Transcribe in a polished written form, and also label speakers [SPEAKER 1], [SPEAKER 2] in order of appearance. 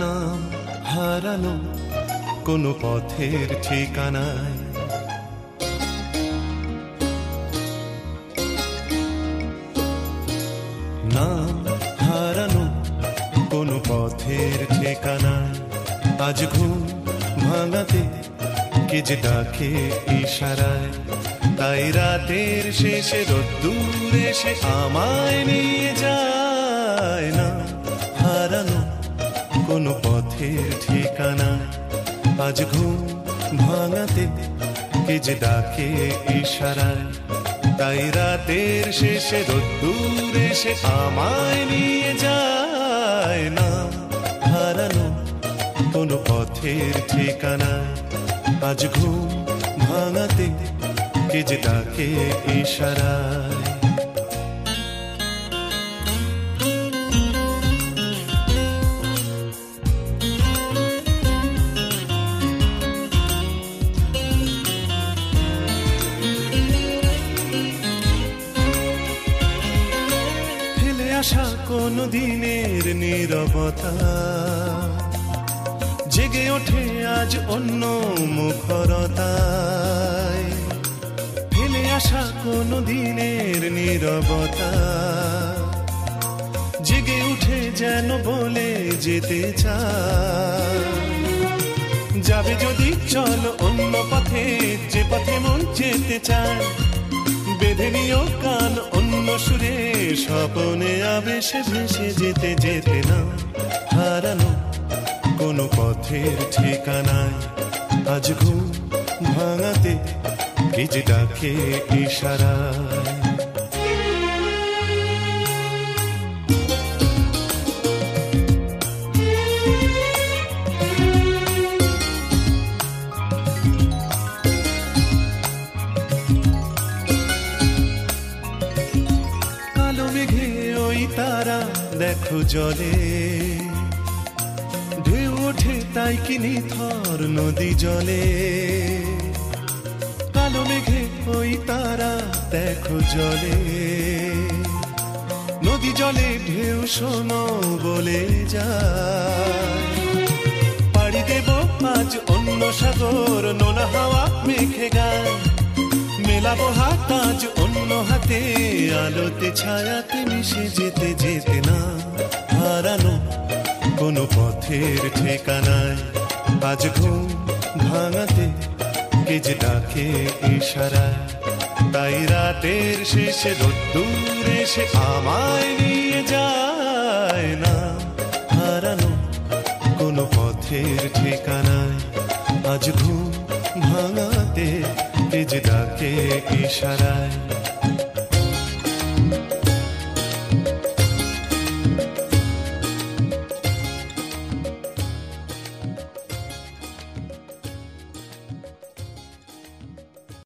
[SPEAKER 1] নাম হারানো কোনো পথের ঠিকানায়। নাম হারানো কোনো পথের ঠিকানায়, আজ ঘুম ভাঙাতে কে যে ডাকে ইশারায়। তাই রাতের শেষে রোদ্দুর এসে আমায় নিয়ে যায়। না হারানো কোনো পথের ঠিকানায়, আজ ঘুম ভাঙাতে কে যে ডাকে ইশারায়। তাই রাতের শেষে রোদ্দুর এসে আমায় নিয়ে যায়। না হারানো কোনো পথের ঠিকানায়, আজ ঘুম ভাঙাতে কে যে ডাকে ইশারায়। ফেলে আসা কোনো দিনের নীরবতা জেগে ওঠে আজ অন্য মুখরতায়। ফেলে আসা কোনো দিনের নীরবতা জেগে উঠে যেন বলে যেতে চায়। যাবে যদি চল অন্য পথে, যে পথে মন যেতে চায়। বেঁধে নিও কান অন্য সুরে, স্বপনে আবেশে ভেসে যেতে যেতে। না হারানো কোনো পথের ঠিকানায়, আজ ঘুম ভাঙাতে কে যে ডাকে ইশারায়। কালো মেঘে ওই তারা দেখো জলে, ঢেউ ওঠে তাই কি নিথর নদী জলে। কালো মেঘে ওই তারা দেখো জলে, নদী জলে ঢেউ শোনো বলে যায়। পাড়ি দেব আজ অন্য সাগর, নোনা হাওয়া মেঘে গায়। মেলাবো হাত আজ অন্য হাতে, আলোতে ছায়াতে মিশে যেতে যেতে। না হারানো কোনো পথের ঠিকানায়, আজ ঘুম ভাঙাতে কে যে ডাকে ইশারায়। তাই রাতের শেষে রোদ্দুর এসে আমায় নিয়ে যায়। না হারানো কোনো পথের ঠিকানায়, আজ ঘুম ভাঙাতে কে যে ডাকে ইশারায়।